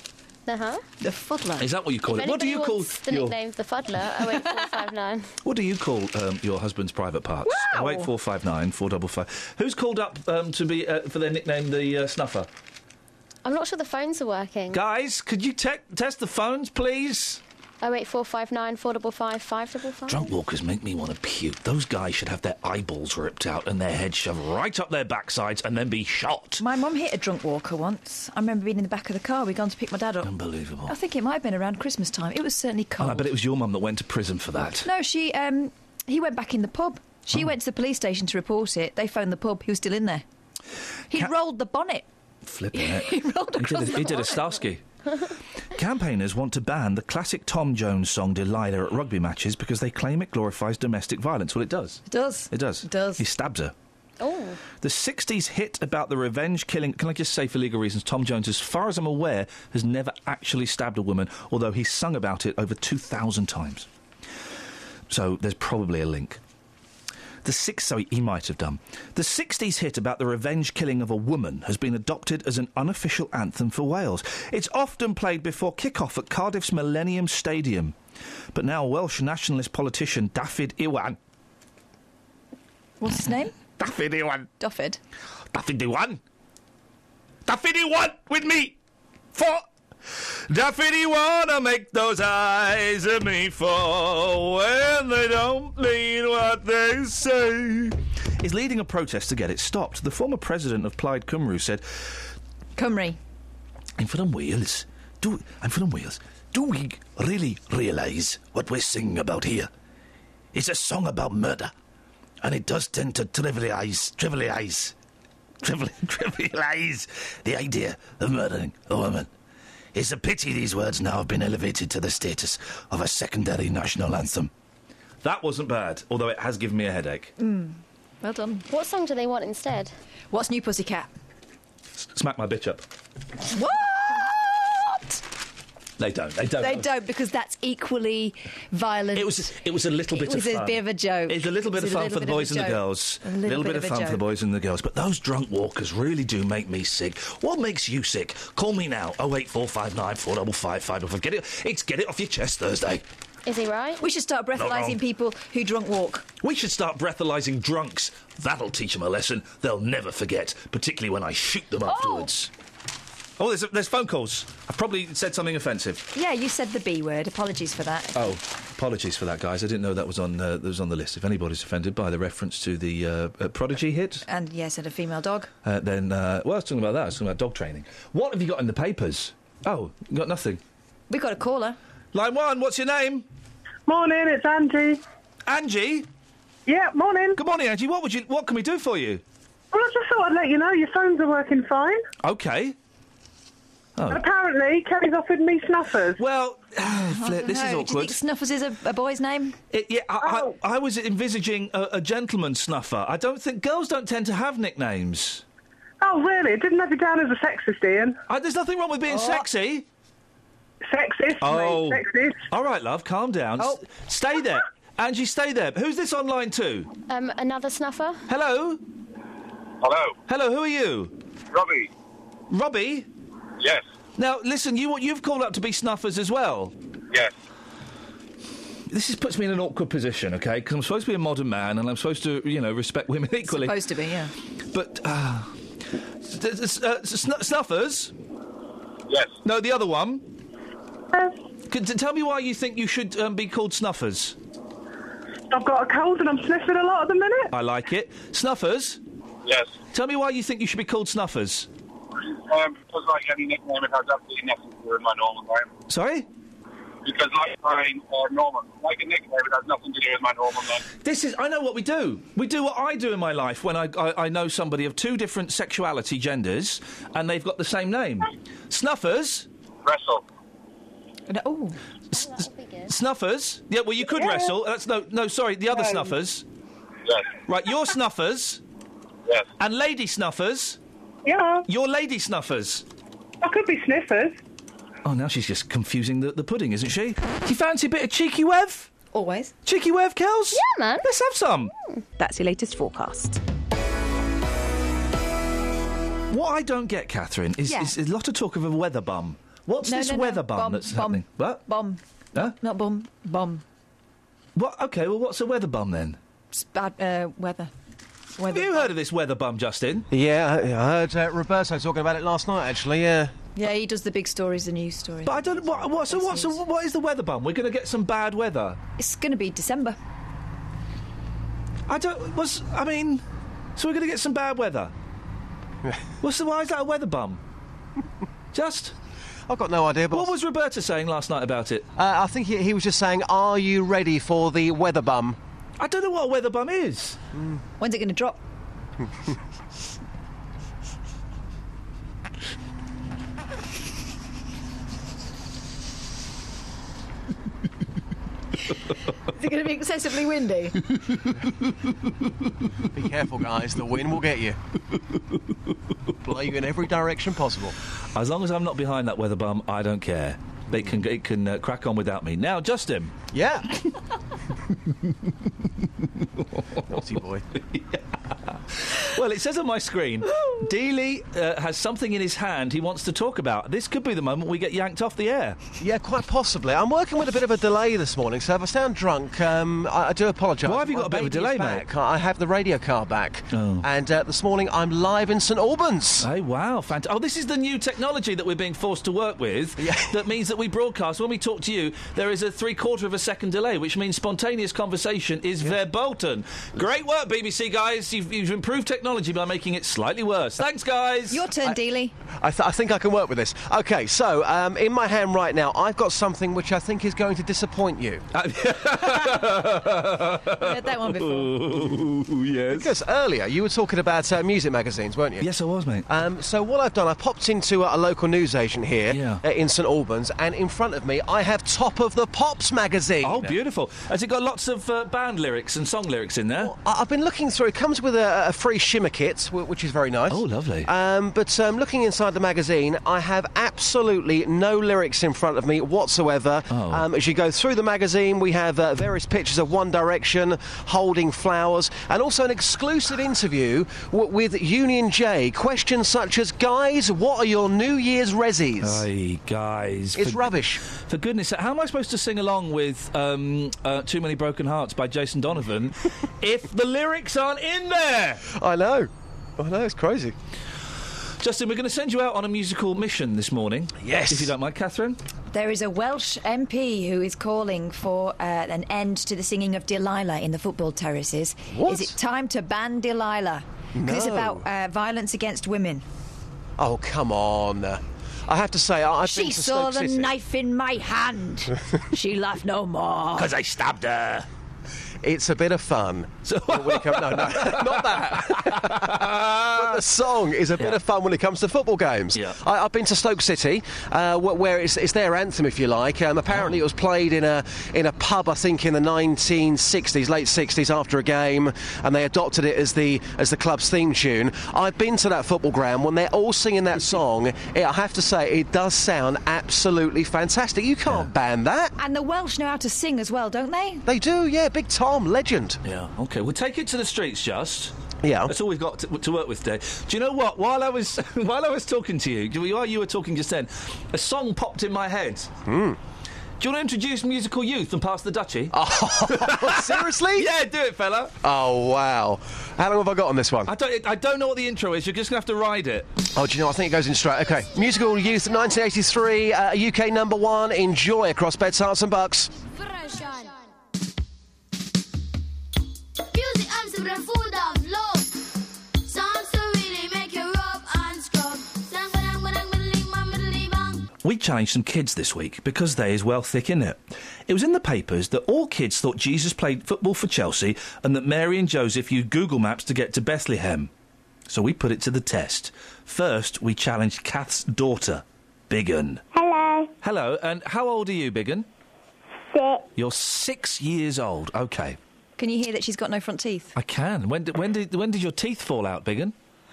Uh-huh. The Fuddler. Is that what you call If it? What do you call the nickname the Fuddler? 08459. What do you call your husband's private parts? Wow. 08459 455. Who's called up to be for their nickname the Snuffer? I'm not sure the phones are working. Guys, could you test the phones, please? 08459 455 555. Drunk walkers make me want to puke. Those guys should have their eyeballs ripped out and their heads shoved right up their backsides and then be shot. My mum hit a drunk walker once. I remember being in the back of the car. We'd gone to pick my dad up. Unbelievable. I think it might have been around Christmas time. It was certainly cold. Oh, I bet it was your mum that went to prison for that. No, he went back in the pub. She went to the police station to report it. They phoned the pub. He was still in there. He rolled the bonnet. Flipping it. He rolled across the He did a bonnet. Starsky. Campaigners want to ban the classic Tom Jones song Delilah at rugby matches because they claim it glorifies domestic violence. Well, it does. It does. It does. It does. He stabs her. Oh. The 60s hit about the revenge killing... Can I just say, for legal reasons, Tom Jones, as far as I'm aware, has never actually stabbed a woman, although he's sung about it over 2,000 times. So there's probably a link. He might have done. The 60s hit about the revenge killing of a woman has been adopted as an unofficial anthem for Wales. It's often played before kick-off at Cardiff's Millennium Stadium. But now Welsh nationalist politician Dafydd Iwan... What's his name? Dafydd Iwan. Dafydd. Dafydd Iwan. Dafydd Iwan with me for... Dafydd Iwan make those eyes at me for when they don't mean what they say. Is leading a protest to get it stopped. The former president of Plaid Cymru said... Cymru. I'm from Wales. Do we really realise what we're singing about here? It's a song about murder. And it does tend to trivialise the idea of murdering a woman. It's a pity these words now have been elevated to the status of a secondary national anthem. That wasn't bad, although it has given me a headache. Well done. What song do they want instead? What's New Pussycat? Smack my bitch up. What? They don't. They don't, because that's equally violent. It was a little bit of fun. It was a bit of a joke. It's a little bit of fun for the boys and the girls. A little bit of fun for the boys and the girls. But those drunk walkers really do make me sick. What makes you sick? Call me now. 08459 455 555. It's Get It Off Your Chest Thursday. Is he right? We should start breathalyzing people who drunk walk. We should start breathalyzing drunks. That'll teach them a lesson they'll never forget, particularly when I shoot them afterwards. Oh, there's phone calls. I've probably said something offensive. Yeah, you said the B word. Apologies for that. Oh, apologies for that, guys. I didn't know that was on the list. If anybody's offended by the reference to the Prodigy hit... And, yes, and a female dog. Then, I was talking about that. I was talking about dog training. What have you got in the papers? Oh, you got nothing. We've got a caller. Line 1, what's your name? Morning, it's Angie. Angie? Yeah, morning. Good morning, Angie. What can we do for you? Well, I just thought I'd let you know your phones are working fine. OK. Oh. And apparently, Kelly's offered me Snuffers. Well, Flip, this is awkward. Do you think Snuffers is a boy's name? I was envisaging a gentleman snuffer. I don't think... Girls don't tend to have nicknames. Oh, really? It didn't have you down as a sexist, Ian. There's nothing wrong with being sexy. Sexist, oh. mate, sexist. All right, love, calm down. Oh. Stay there. Angie, stay there. Who's this on line 2? Another snuffer. Hello? Hello. Hello, who are you? Robbie. Robbie? Yes. Now, listen, you've called up to be snuffers as well. Yes. This puts me in an awkward position, OK? Because I'm supposed to be a modern man and I'm supposed to, respect women equally. Supposed to be, yeah. But, snuffers? Yes. No, the other one? Tell me why you think you should be called snuffers. I've got a cold and I'm sniffing a lot at the minute. I like it. Snuffers? Yes. Tell me why you think you should be called snuffers. Because like any nickname, it has absolutely nothing to do with my normal name. Sorry? Because like mine, like a nickname, it has nothing to do with my normal name. I know what we do. We do what I do in my life when I know somebody of two different sexuality genders and they've got the same name. Snuffers? Wrestle. Oh. Snuffers? Yeah, well, you could wrestle. That's sorry, the other snuffers. Yes. Right, you're snuffers. Yes. And lady snuffers. Yeah. You're lady snuffers. I could be sniffers. Oh, now she's just confusing the pudding, isn't she? Do you fancy a bit of cheeky wev? Always. Cheeky wev, Kels? Yeah, man. Let's have some. That's your latest forecast. What I don't get, Catherine, is a lot of talk of a weather bum. What's this weather bum that's happening? What? Bomb. Huh? Not bum. Bomb. What? Okay, well, what's a weather bum then? It's bad weather. Have you heard of this weather bum, Justin? Yeah, I heard Roberto talking about it last night, actually, yeah. Yeah, he does the big stories, the news stories. But I don't... What is the weather bum? We're going to get some bad weather. It's going to be December. So we're going to get some bad weather. Why is that a weather bum? I've got no idea, but... What was Roberta saying last night about it? I think he was just saying, are you ready for the weather bum? I don't know what a weather bum is. When's it going to drop? Is it going to be excessively windy? Be careful, guys. The wind will get you. Blow you in every direction possible. As long as I'm not behind that weather bum, I don't care. It can crack on without me. Now, Justin. Yeah. Naughty boy. Well, it says on my screen, Dealey has something in his hand he wants to talk about. This could be the moment we get yanked off the air. Yeah, quite possibly. I'm working with a bit of a delay this morning, so if I sound drunk, I do apologise. Why have you got a bit of a delay, mate? I have the radio car back. Oh. And this morning I'm live in St Albans. Oh, wow. Oh, this is the new technology that we're being forced to work with. Yeah. That means that we broadcast. When we talk to you, there is a 3/4 of a second delay, which means spontaneous conversation is verboten. Great work, BBC guys. You've improved technology by making it slightly worse. Thanks, guys. Your turn, Dealey. I think I can work with this. OK, so in my hand right now, I've got something which I think is going to disappoint you. I heard that one before. Oh, yes. Because earlier you were talking about music magazines, weren't you? Yes, I was, mate. So what I've done, I popped into a local newsagent here in St Albans, and in front of me I have Top of the Pops magazine. Oh, beautiful. Has it got lots of band lyrics and song lyrics in there? Well, I've been looking through. It comes with a free shimmer kit, which is very nice. Oh, lovely. But looking inside the magazine, I have absolutely no lyrics in front of me whatsoever. Oh. As you go through the magazine, we have various pictures of One Direction holding flowers, and also an exclusive interview with Union J. Questions such as, guys, what are your New Year's resis? Hey, guys. It's rubbish. For goodness sake, how am I supposed to sing along with Too Many Broken Hearts by Jason Donovan if the lyrics aren't in there? I know, it's crazy. Justin, we're going to send you out on a musical mission this morning. Yes. If you don't mind, Catherine. There is a Welsh MP who is calling for an end to the singing of Delilah in the football terraces. What? Is it time to ban Delilah? Because it's about violence against women. Oh, come on. I have to say, I've been to She saw Stoke the City. knife in my hand. She laughed no more. Because I stabbed her. It's a bit of fun. So when it comes, no, not that. But the song is a bit of fun when it comes to football games. Yeah. I've been to Stoke City, where it's their anthem, if you like. Apparently, it was played in a pub, I think, in the 1960s, late 60s, after a game, and they adopted it as the club's theme tune. I've been to that football ground when they're all singing that song. I have to say, it does sound absolutely fantastic. You can't ban that. And the Welsh know how to sing as well, don't they? They do, yeah. Big Tom, legend. Yeah, OK. We'll take it to the streets, Just. Yeah. That's all we've got to work with today. Do you know what? While I was talking to you, while you were talking just then, a song popped in my head. Do you want to introduce Musical Youth and pass the duchy? Oh, seriously? Yeah, do it, fella. Oh, wow. How long have I got on this one? I don't know what the intro is. You're just going to have to ride it. Oh, do you know, I think it goes in straight. OK. Musical Youth, 1983, UK #1. Enjoy across beds, hearts and bucks. We challenged some kids this week because they is well thick, innit? It was in the papers that all kids thought Jesus played football for Chelsea and that Mary and Joseph used Google Maps to get to Bethlehem. So we put it to the test. First, we challenged Kath's daughter, Biggin. Hello. Hello, and how old are you, Biggin? 6. You're 6 years old. OK. Can you hear that she's got no front teeth? I can. When did your teeth fall out, Biggin?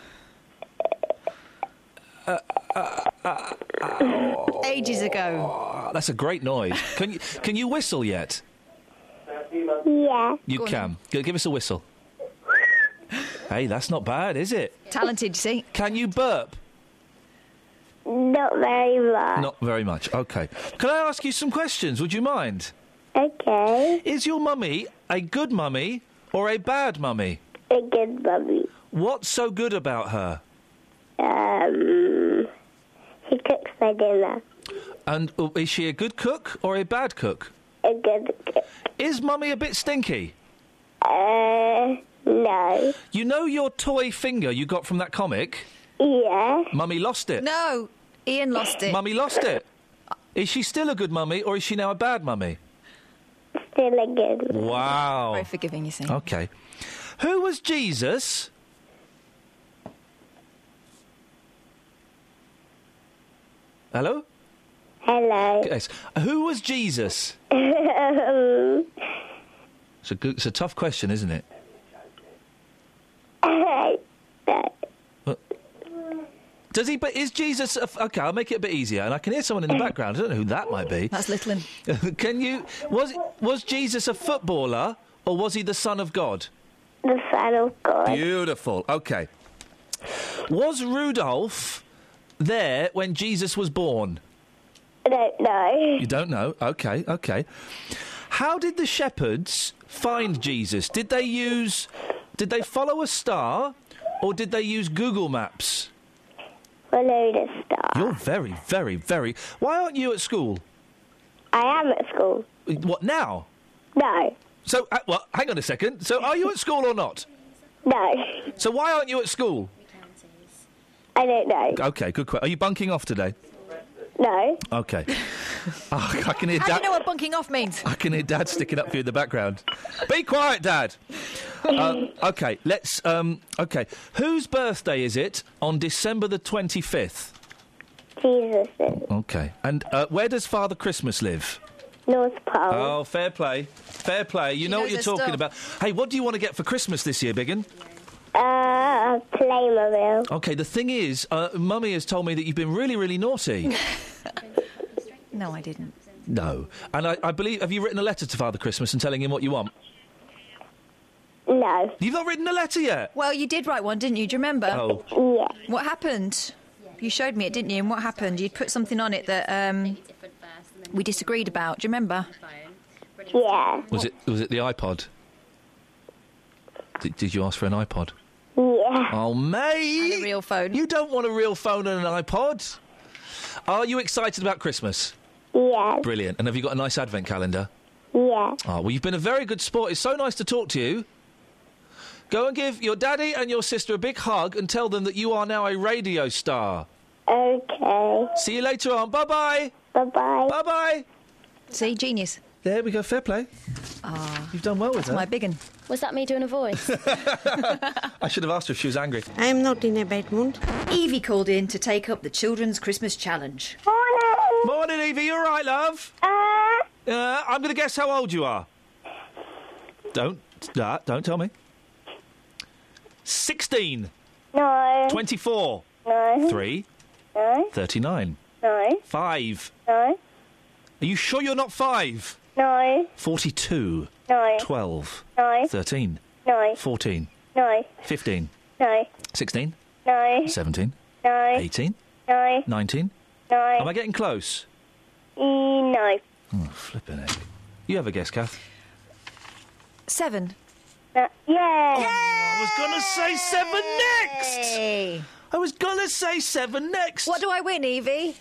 Ages ago. That's a great noise. Can you whistle yet? Yeah. You can. Give us a whistle. Hey, that's not bad, is it? Talented, you see. Can you burp? Not very much. Not very much. OK. Can I ask you some questions? Would you mind? Okay. Is your mummy a good mummy or a bad mummy? A good mummy. What's so good about her? She cooks my dinner. And is she a good cook or a bad cook? A good cook. Is Mummy a bit stinky? No. You know your toy finger you got from that comic? Yeah. Mummy lost it. No, Ian lost it. Mummy lost it. Is she still a good mummy or is she now a bad mummy? Still a good mummy. Wow. Very forgiving, you see. OK. Who was Jesus? Hello? Hello. Yes. Who was Jesus? It's a tough question, isn't it? Does he? But is Jesus? OK, I'll make it a bit easier, and I can hear someone in the background. I don't know who that might be. That's Littlin. Can you? Was Jesus a footballer or was he the Son of God? The Son of God. Beautiful. OK. Was Rudolph there when Jesus was born? I don't know. You don't know? OK, OK. How did the shepherds find Jesus? Did they follow a star or did they use Google Maps? Follow the star. You're very, very, very... Why aren't you at school? I am at school. What, now? No. So, well, hang on a second. So, are you at school or not? No. So, why aren't you at school? I don't know. OK, good question. Are you bunking off today? No. OK. Oh, I can hear How do Dad... you know what bunking off means? I can hear Dad sticking up for you in the background. Be quiet, Dad. OK, let's... OK. Whose birthday is it on December the 25th? Jesus. OK. And where does Father Christmas live? North Pole. Oh, fair play. Fair play. You know what you're talking about. Hey, what do you want to get for Christmas this year, Biggin? Playmobil. OK, the thing is, Mummy has told me that you've been really, really naughty. No, I didn't. No. And I believe... Have you written a letter to Father Christmas and telling him what you want? No. You've not written a letter yet? Well, you did write one, didn't you? Do you remember? Oh. Yeah. What happened? You showed me it, didn't you? And what happened? You'd put something on it that we disagreed about. Do you remember? Yeah. Was it the iPod? Did you ask for an iPod? Yeah. Oh, mate! And a real phone. You don't want a real phone and an iPod? Are you excited about Christmas? Yeah. Brilliant. And have you got a nice advent calendar? Yeah. Oh, well, you've been a very good sport. It's so nice to talk to you. Go and give your daddy and your sister a big hug and tell them that you are now a radio star. Okay. See you later on. Bye-bye. Bye-bye. Bye-bye. See, genius. There we go. Fair play. You've done well with That's that. my big one. Was that me doing a voice? I should have asked her if she was angry. I am not in a bad mood. Evie called in to take up the Children's Christmas Challenge. Morning, Evie. You all right, love? I'm going to guess how old you are. Don't tell me. 16. No. 24. No. 3. No. 39. No. 5. No. Are you sure you're not 5? No. 42. No. 12. No. 13. No. 14. No. 15. No. 16. No. 17. No. 18. No. 19. No. Am I getting close? No. Oh, flipping it. You have a guess, Kath. 7. Yeah. I was going to say 7 next! I was going to say 7 next! What do I win, Evie?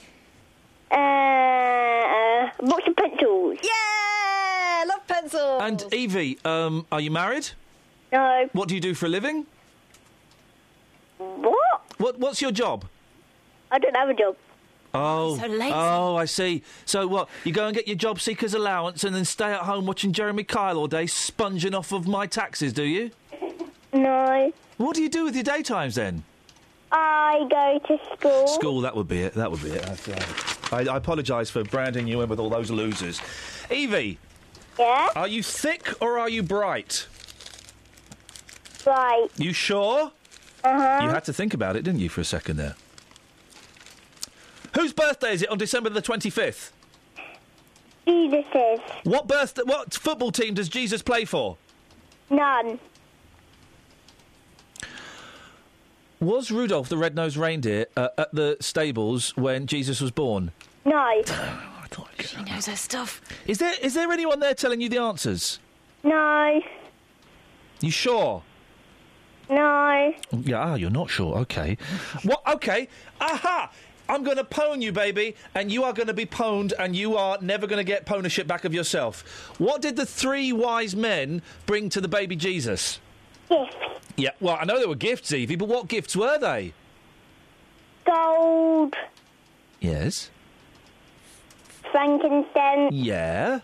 Box of pencils. Yeah! Love pencils! And, Evie, are you married? No. What do you do for a living? What? What's your job? I don't have a job. Oh, So lazy. Oh, I see. So what? You go and get your job seeker's allowance and then stay at home watching Jeremy Kyle all day, sponging off of my taxes, do you? No. What do you do with your daytimes then? I go to school. School, that would be it. That would be it. I apologise for branding you in with all those losers. Evie. Yeah? Are you thick or are you bright? Right. You sure? Uh-huh. You had to think about it, didn't you, for a second there? Whose birthday is it on December the 25th? Jesus' What football team does Jesus play for? None. Was Rudolph the red-nosed reindeer at the stables when Jesus was born? No. She knows her stuff. Is there anyone there telling you the answers? No. You sure? No. Yeah, you're not sure. Okay. What? Okay. Aha! I'm going to pwn you, baby, and you are going to be pwned, and you are never going to get pwnership back of yourself. What did the 3 wise men bring to the baby Jesus? Gifts. Yeah, well, I know there were gifts, Evie, but what gifts were they? Gold. Yes. Frankincense. Yeah.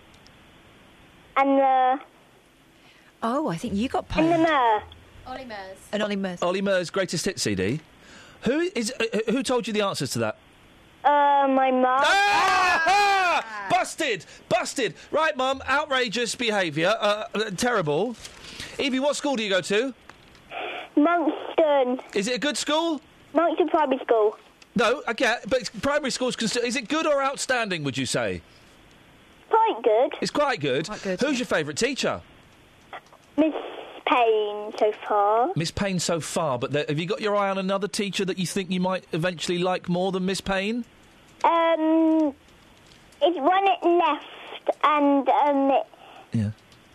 And the... Oh, I think you got And the myrrh. Ollie Murs. And Ollie Murs. Ollie Murs' greatest hit CD. Who told you the answers to that? My mum. Ah! Busted! Right, Mum, outrageous behaviour. Terrible. Evie, what school do you go to? Monkston. Is it a good school? Monkston Primary School. No, I get, but primary schools can still... Is it good or outstanding, would you say? Quite good. It's quite good. Who's your favourite teacher? Miss Payne so far. Miss Payne so far, but have you got your eye on another teacher that you think you might eventually like more than Miss Payne? It's one at left and, Yeah.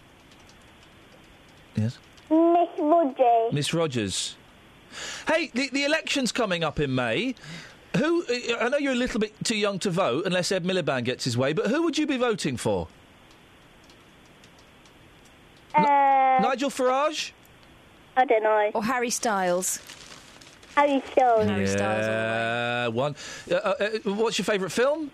Yes? Miss Rogers. Miss Rogers. Hey, the election's coming up in May. I know you're a little bit too young to vote, unless Ed Miliband gets his way, but who would you be voting for? Nigel Farage? I don't know. Or Harry Styles. Harry Styles. Yeah, one. What's your favourite film?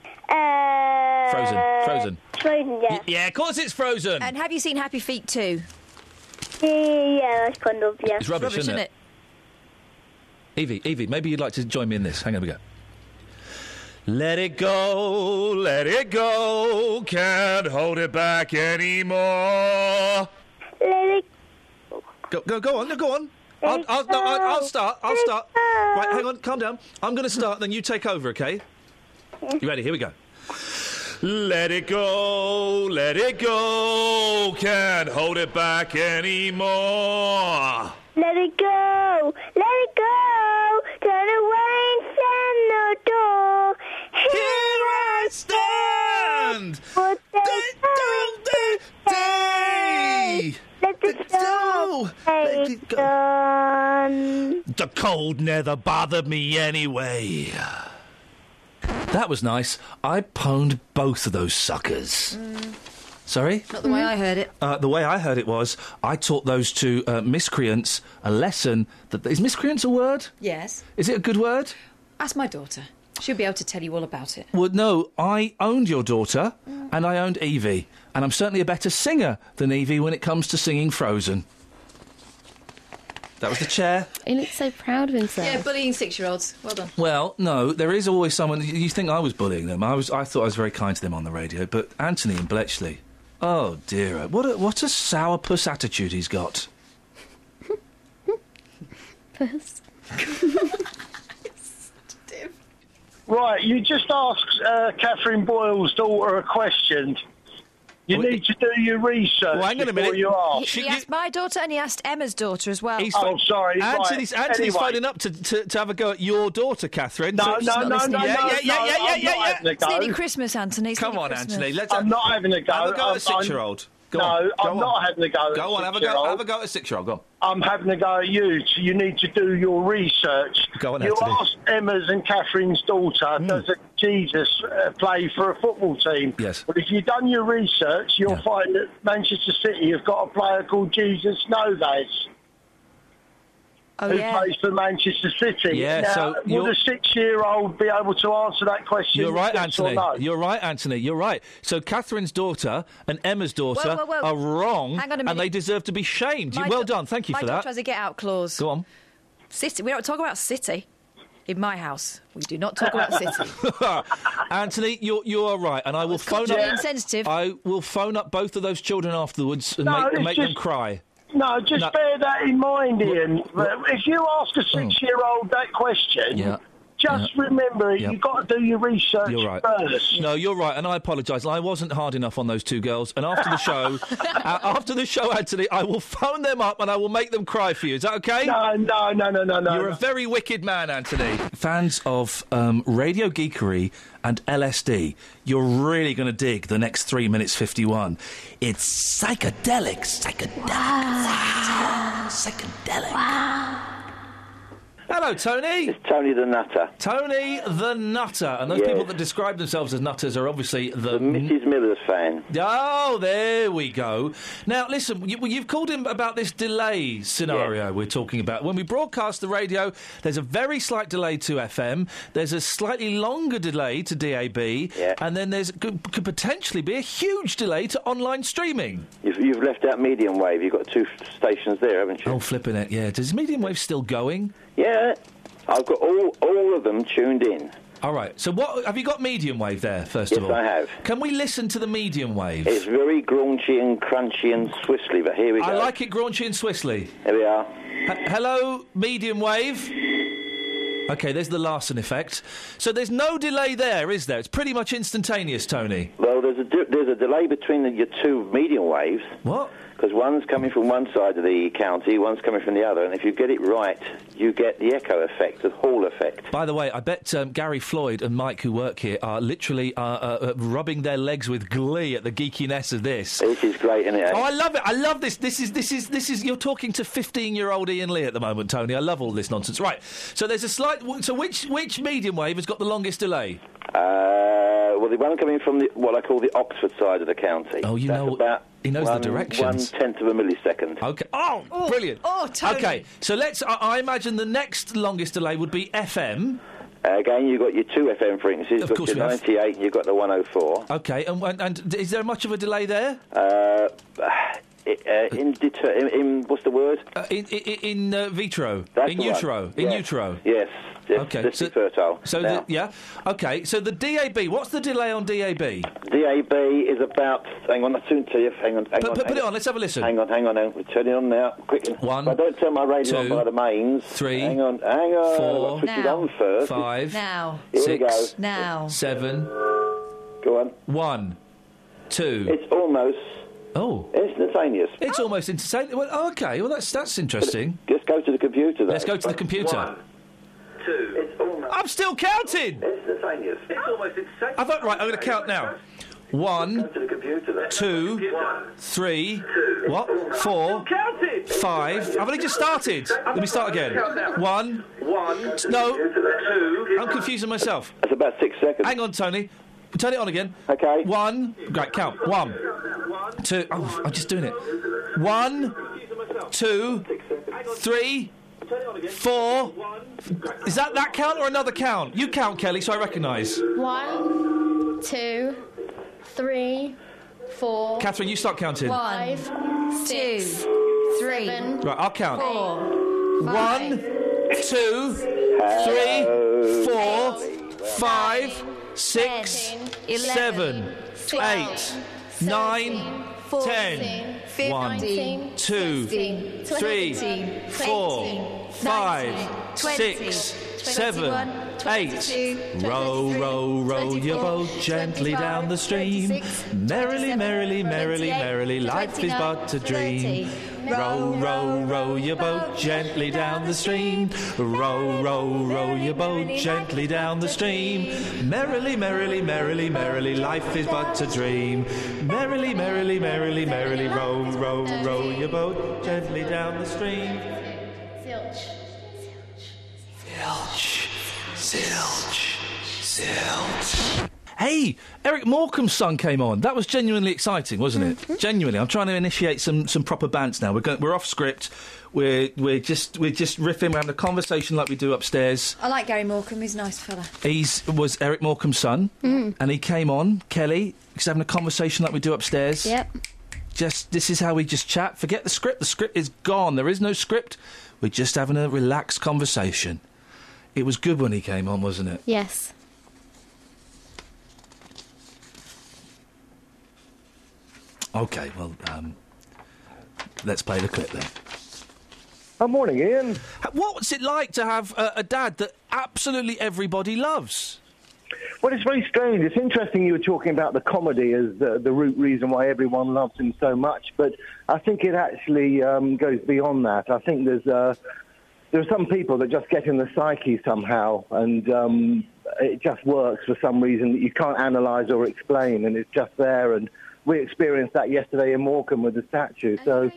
Frozen. Frozen, yeah. Yeah, of course it's Frozen. And have you seen Happy Feet 2? Yeah, that's kind of, yeah. It's rubbish, isn't it? Evie, maybe you'd like to join me in this. Hang on, we go. Let it go, can't hold it back anymore. Let it go on. I'll start. Right, hang on, calm down. I'm going to start, then you take over, okay? You ready? Here we go. Let it go, can't hold it back anymore. Let it go, turn away and slam the door. Here I stand! What day! Let it go, The cold never bothered me anyway. That was nice. I pwned both of those suckers. Sorry? Not the way I heard it. The way I heard it was, I taught those two miscreants a lesson that... Is miscreants a word? Yes. Is it a good word? Ask my daughter. She'll be able to tell you all about it. Well, no, I owned your daughter, and I owned Evie. And I'm certainly a better singer than Evie when it comes to singing Frozen. That was the chair. He looks so proud of himself. Yeah, bullying 6-year-olds. Well done. Well, no, there is always someone... You think I was bullying them. I thought I was very kind to them on the radio, but Anthony and Bletchley... Oh, dear. What a sourpuss attitude he's got. Puss. Right, you just asked Catherine Boyle's daughter a question. You need to do your research. Well, hang on a minute. You ask. He asked my daughter and he asked Emma's daughter as well. Sorry. Anthony's anyway. phoning up to have a go at your daughter, Catherine. No. It's nearly Christmas, Anthony. Come on, Anthony. I'm not having a go. Have a go at a 6-year-old. I'm not having a go. Go on, have a go at a 6-year-old. Go on. I'm having a go at you, so you need to do your research. Go on, you Anthony. asked Emma's and Catherine's daughter, does Jesus play for a football team? Yes. But if you've done your research, you'll find that Manchester City have got a player called Jesus Navas. Oh, who plays for Manchester City. Yeah, now, so would a 6-year-old be able to answer that question? You're right, yes Anthony. or no? You're right, Anthony. You're right. So Catherine's daughter and Emma's daughter Whoa. are wrong, Hang on a minute. and they deserve to be shamed. Well done. Thank you for My that. daughter has a get-out clause. Go on. City. We don't talk about City. In my house, we do not talk about City. Anthony, you are right, and I will phone up. Insensitive. I will phone up both of those children afterwards and make them cry. No, just bear that in mind, Ian. If you ask a 6-year-old that question, Just remember, you've got to do your research first. No, you're right, and I apologise. I wasn't hard enough on those two girls. And after the show, Anthony, I will phone them up and I will make them cry for you. Is that okay? No. You're a very wicked man, Anthony. Fans of Radio Geekery and LSD, you're really going to dig the next 3 minutes 51. It's psychedelic. Wow. Hello, Tony. It's Tony the Nutter. Tony the Nutter. And those people that describe themselves as nutters are obviously the Mrs. Miller's fan. Oh, there we go. Now, listen, you've called him about this delay scenario we're talking about. When we broadcast the radio, there's a very slight delay to FM, there's a slightly longer delay to DAB, and then could potentially be a huge delay to online streaming. You've left out medium wave. You've got 2 stations there, haven't you? Oh, flipping it, yeah. Does medium wave still going? Yeah, I've got all of them tuned in. All right. So have you got medium wave there, first of all? Yes, I have. Can we listen to the medium wave? It's very graunchy and crunchy and swistly, but here we go. I like it graunchy and swistly. Here we are. Hello, medium wave. OK, there's the Larson effect. So there's no delay there, is there? It's pretty much instantaneous, Tony. Well, there's a delay between your 2 medium waves. What? Because one's coming from one side of the county, one's coming from the other, and if you get it right, you get the echo effect, the Hall effect. By the way, I bet Gary Floyd and Mike, who work here, are literally rubbing their legs with glee at the geekiness of this. This is great, isn't it? Oh, I love it. I love this. This is. You're talking to 15-year-old Ian Lee at the moment, Tony. I love all this nonsense. Right. So there's a slight. So which medium wave has got the longest delay? Well, the one coming from what I call the Oxford side of the county. Oh, you know. He knows the directions. 1/10 of a millisecond. Okay. Oh, brilliant. Oh, Tony. Okay, so I imagine the next longest delay would be FM. Again, you've got your 2 FM frequencies. Of course, you've got your 98 and you've got the 104. Okay, and is there much of a delay there? In what's the word? In vitro. That's in the utero. one. In Yes. utero. Yes. Okay. So fertile. So okay. So the DAB. What's the delay on DAB? DAB is about. Hang on, I'll soon tell you. Hang on. Put it on. Let's have a listen. Hang on. We're turning on now. Quick. 1. I don't turn my radio on by the mains. 3. Hang on. 4. I'll switch it on first. 5. Now. Here 6. we go. Now. 7. Go on. 1. 2. It's almost. Oh. Instantaneous. It's almost instantaneous. Well, okay. Well, that's interesting. Just go to the computer. Though. Let's go to the computer. 1, 2. It's almost. I'm still counting. Instantaneous. It's almost instantaneous. Right, I'm going to count now. 1, Go to the computer. Though. 2, 3, 4, 5. I've only just started. Let me start again. 1. No. 2. I'm confusing myself. That's about 6 seconds. Hang on, Tony. Turn it on again. Okay. 1. Great, count. 1, 2. Oh, I'm just doing it. 1, 2, 3, 4. Is that count or another count? You count, Kelly, so I recognise. 1, 2, 3, 4. Catherine, you start counting. 5, 6, 3. Right, I'll count. 4. 1, 2, 3, 4, 5, 6, 7, 8, 9, 10. 1, 2, 3, 4, 5, 6, 7, 8. Row, row, row your boat gently down the stream. Merrily, merrily, merrily, merrily, life is but a dream. Row, row, row your boat gently down the stream. Row, row, row your boat gently down the stream. Merrily, merrily, merrily, merrily, life is but a dream. Merrily, merrily, merrily, merrily, row, row, row your boat gently down the stream. Zilch. Zilch. Zilch. Zilch. Hey, Eric Morecambe's son came on. That was genuinely exciting, wasn't it? Mm-hmm. Genuinely. I'm trying to initiate some proper bants now. We're off script. We're just riffing. We're having a conversation like we do upstairs. I like Gary Morecambe. He's a nice fella. Was Eric Morecambe's son, and he came on. Kelly, he's having a conversation like we do upstairs. Yep. This is how we just chat. Forget the script. The script is gone. There is no script. We're just having a relaxed conversation. It was good when he came on, wasn't it? Yes. OK, well, let's play the clip then. Good morning, Ian. What's it like to have a dad that absolutely everybody loves. Well, it's very strange. It's interesting you were talking about the comedy as the root reason why everyone loves him so much, but I think it actually goes beyond that. I think there are some people that just get in the psyche somehow, and it just works for some reason that you can't analyse or explain, and it's just there. And we experienced that yesterday in Morecambe with the statue. So.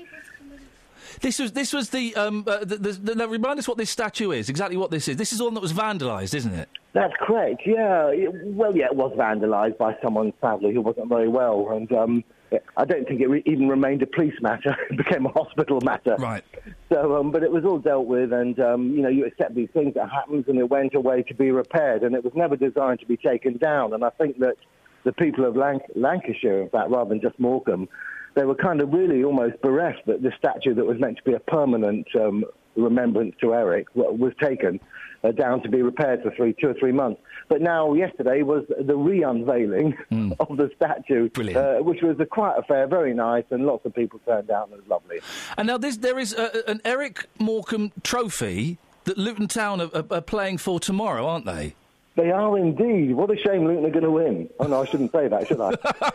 This was the now remind us what this statue is, exactly what this is. This is the one that was vandalised, isn't it? That's correct, yeah. It was vandalised by someone, sadly, who wasn't very well, and I don't think it even remained a police matter. It became a hospital matter. Right. So, but it was all dealt with, and, you accept these things that happens, and it went away to be repaired, and it was never designed to be taken down, and I think that the people of Lancashire, in fact, rather than just Morecambe, they were kind of really almost bereft that this statue that was meant to be a permanent remembrance to Eric was taken down to be repaired for 2 or 3 months. But now, yesterday, was the re-unveiling of the statue, which was a quiet affair, very nice, and lots of people turned out, and it was lovely. And now there is an Eric Morecambe trophy that Luton Town are playing for tomorrow, aren't they? They are indeed. What a shame Luton are going to win. Oh, no, I shouldn't say that, should I?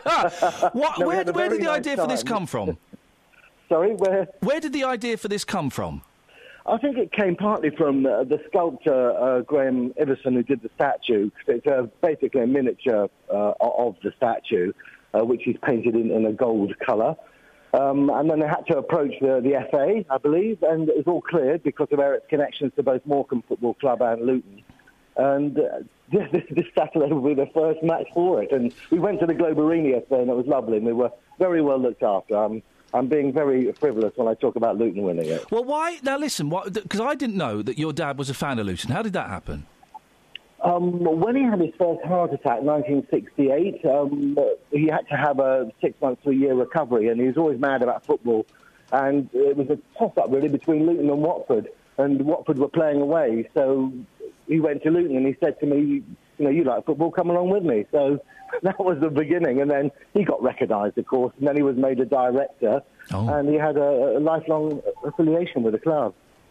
Where did the idea for this come from? Sorry, where? Where did the idea for this come from? I think it came partly from the sculptor Graham Iverson, who did the statue. It's basically a miniature of the statue, which he's painted in a gold colour. And then they had to approach the FA, I believe, and it was all cleared because of Eric's connections to both Morecambe Football Club and Luton. And this Saturday will be the first match for it. And we went to the Globe Arena yesterday, and it was lovely, and we were very well looked after. I'm being very frivolous when I talk about Luton winning it. Well, why? Now, listen, because I didn't know that your dad was a fan of Luton. How did that happen? When he had his first heart attack in 1968, he had to have a 6 month to a year recovery, and he was always mad about football. And it was a toss-up, really, between Luton and Watford, and Watford were playing away, so he went to Luton and he said to me, you like football, come along with me. So that was the beginning, and then he got recognised, of course, and then he was made a director, and he had a lifelong affiliation with the club.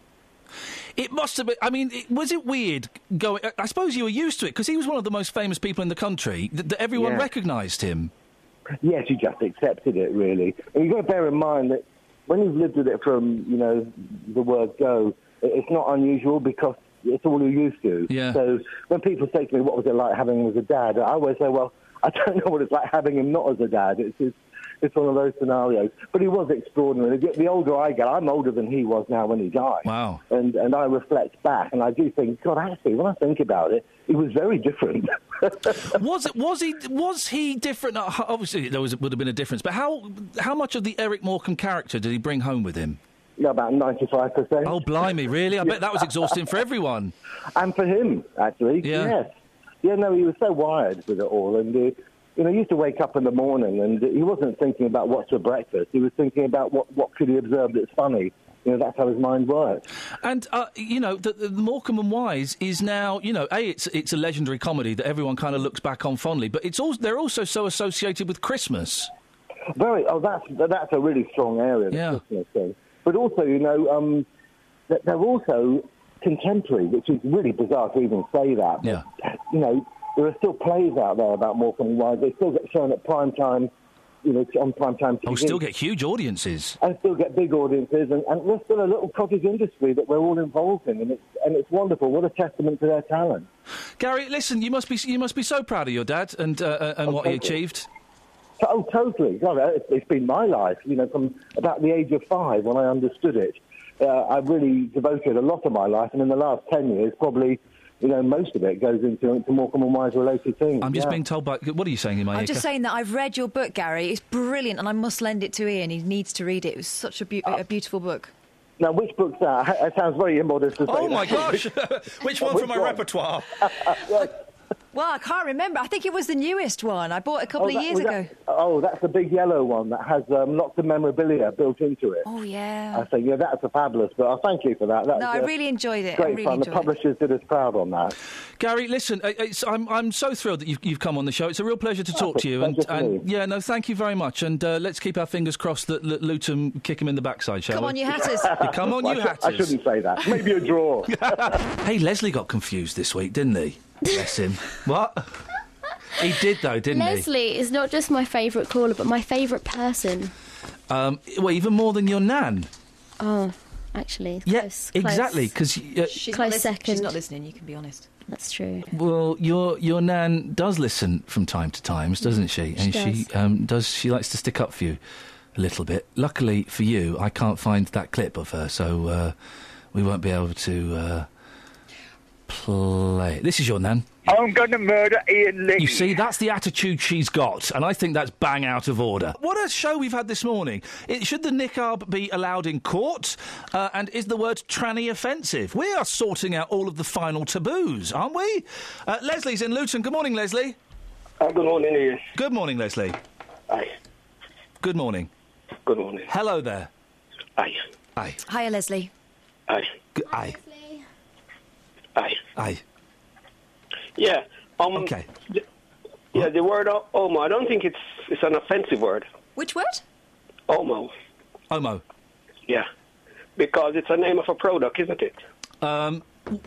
It must have been. I mean, was it weird going? I suppose you were used to it because he was one of the most famous people in the country. That everyone recognised him. Yes, you just accepted it, really. And you've got to bear in mind that when you've lived with it from the word go, it's not unusual because it's all you're used to. Yeah. So when people say to me, "What was it like having him as a dad?" I always say, "Well, I don't know what it's like having him not as a dad." It's one of those scenarios. But he was extraordinary. The older I get, I'm older than he was now when he died. Wow. And I reflect back, and I do think, God, actually, when I think about it, he was very different. Was he different? Obviously, there would have been a difference. But how much of the Eric Morecambe character did he bring home with him? Yeah, about 95%. Oh, blimey, really? I bet that was exhausting for everyone. And for him, actually, yes. Yeah, no, he was so wired with it all, and he used to wake up in the morning and he wasn't thinking about what's for breakfast. He was thinking about what could he observe that's funny. That's how his mind works. And, the Morecambe and Wise is now, it's a legendary comedy that everyone kind of looks back on fondly, but they're also so associated with Christmas. That's a really strong area, the Christmas thing. But also, they're also contemporary, which is really bizarre to even say that. Yeah. But, there are still plays out there about Morecambe and Wise. They still get shown at prime time, on prime time TV. Oh, still get huge audiences. And still get big audiences. And there's still a little cottage industry that we're all involved in. And it's wonderful. What a testament to their talent. Gary, listen, you must be so proud of your dad and what he achieved. Oh, totally. God, it's been my life, from about the age of 5 when I understood it. I've really devoted a lot of my life, and in the last 10 years, probably, most of it goes into Morecambe and Wise related things. I'm just being told by... What are you saying, Imaika? I'm just saying that I've read your book, Gary. It's brilliant, and I must lend it to Ian. He needs to read it. It was such a beautiful book. Now, which book's that? It sounds very immodest to say. Oh, my gosh! Which one from my repertoire? Yes. Well, I can't remember. I think it was the newest one. I bought a couple of years ago. That's the big yellow one that has lots of memorabilia built into it. Oh, yeah. I think, that's a fabulous, but I thank you for that. I really enjoyed it. Great fun. The publishers did us proud on that. Gary, listen, I'm so thrilled that you've come on the show. It's a real pleasure to talk to you. Thank you very much. And let's keep our fingers crossed that Luton kick him in the backside, shall we? Come on, you Hatters. Come on, you Hatters. I shouldn't say that. Maybe a draw. Hey, Leslie got confused this week, didn't he? Bless him. What? He did, though, didn't he? Leslie is not just my favourite caller, but my favourite person. Well, even more than your nan. Oh, actually. Yes, exactly. Because she's close second. She's not listening, you can be honest. That's true. Well, your nan does listen from time to time, doesn't she? And she likes to stick up for you a little bit. Luckily for you, I can't find that clip of her, so we won't be able to play it. This is your nan. I'm going to murder Ian Lee. You see, that's the attitude she's got, and I think that's bang out of order. What a show we've had this morning. Should the niqab be allowed in court? And is the word tranny offensive? We are sorting out all of the final taboos, aren't we? Leslie's in Luton. Good morning, Leslie. Good morning, Ian. Good morning, Leslie. Hi. Good morning. Good morning. Hello there. Hi. Hi. Hiya, Leslie. Hi. Hi. Hi. Aye. Yeah. Okay. The word homo, I don't think it's an offensive word. Which word? Homo. Homo. Yeah. Because it's a name of a product, isn't it? No,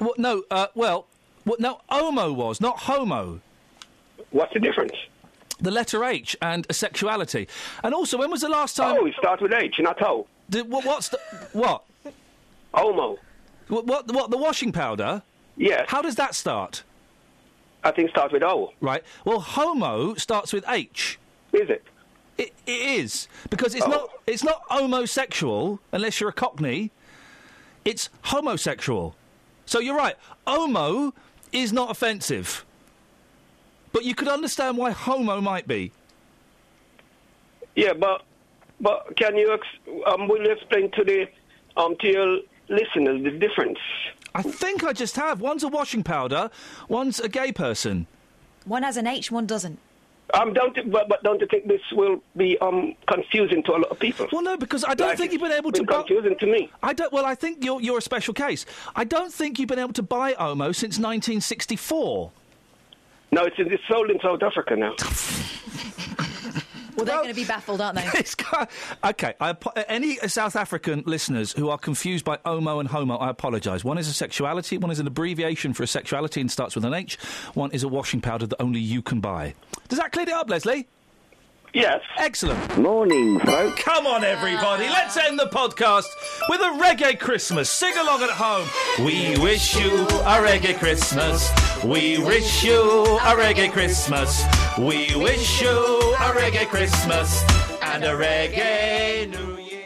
homo was, not homo. What's the difference? The letter H and a sexuality. And also, when was the last time... Oh, it starts with H, not O. What? Homo. What, the washing powder? Yes. How does that start? I think it starts with O. Right. Well, homo starts with H. Is it? It is. Because it's not homosexual, unless you're a Cockney. It's homosexual. So you're right. Homo is not offensive. But you could understand why homo might be. Yeah, but can you will you explain to your listeners the difference? I think I just have. One's a washing powder, one's a gay person. One has an H, one doesn't. Don't you think this will be confusing to a lot of people? Well, no, because I don't think you've been able to. Confusing to me. I think you're a special case. I don't think you've been able to buy Omo since 1964. No, it's sold in South Africa now. Well, they're going to be baffled, aren't they? OK, any South African listeners who are confused by homo and homo, I apologise. One is a sexuality, one is an abbreviation for a sexuality and starts with an H. One is a washing powder that only you can buy. Does that clear it up, Leslie? Yes. Excellent. Morning, folks. Come on, everybody. Let's end the podcast with a reggae Christmas. Sing along at home. We wish you a reggae Christmas. We wish you a reggae Christmas. We wish you a reggae Christmas and a reggae New Year.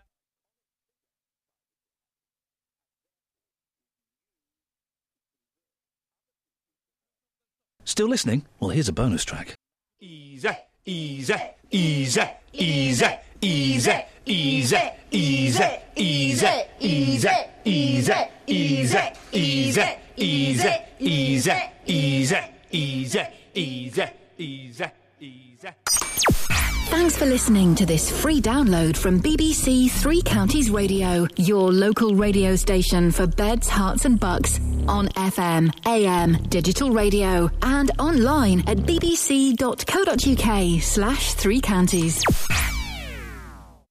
Still listening? Well, here's a bonus track. Easy. Easy, easy, easy, easy, easy, easy, easy, easy, easy, easy, easy, easy, easy, easy, easy, easy, easy, easy. Thanks for listening to this free download from BBC Three Counties Radio, your local radio station for beds, hearts and bucks, on FM, AM, digital radio, and online at bbc.co.uk/3counties.